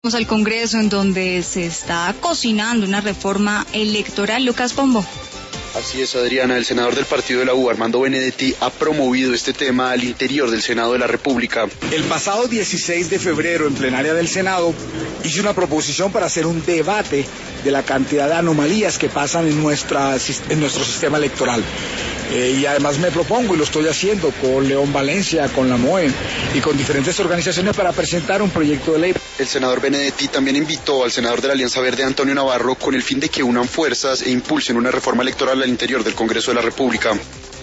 Vamos al Congreso, en donde se está cocinando una reforma electoral. Lucas Pombo. Así es, Adriana. El senador del partido de la U, Armando Benedetti, ha promovido este tema al interior del Senado de la República. El pasado 16 de febrero, en plenaria del Senado, hice una proposición para hacer un debate de la cantidad de anomalías que pasan en nuestro sistema electoral. Y además me propongo, y lo estoy haciendo con León Valencia, con la MOE y con diferentes organizaciones, para presentar un proyecto de ley. El senador Benedetti también invitó al senador de la Alianza Verde, Antonio Navarro, con el fin de que unan fuerzas e impulsen una reforma electoral al interior del Congreso de la República.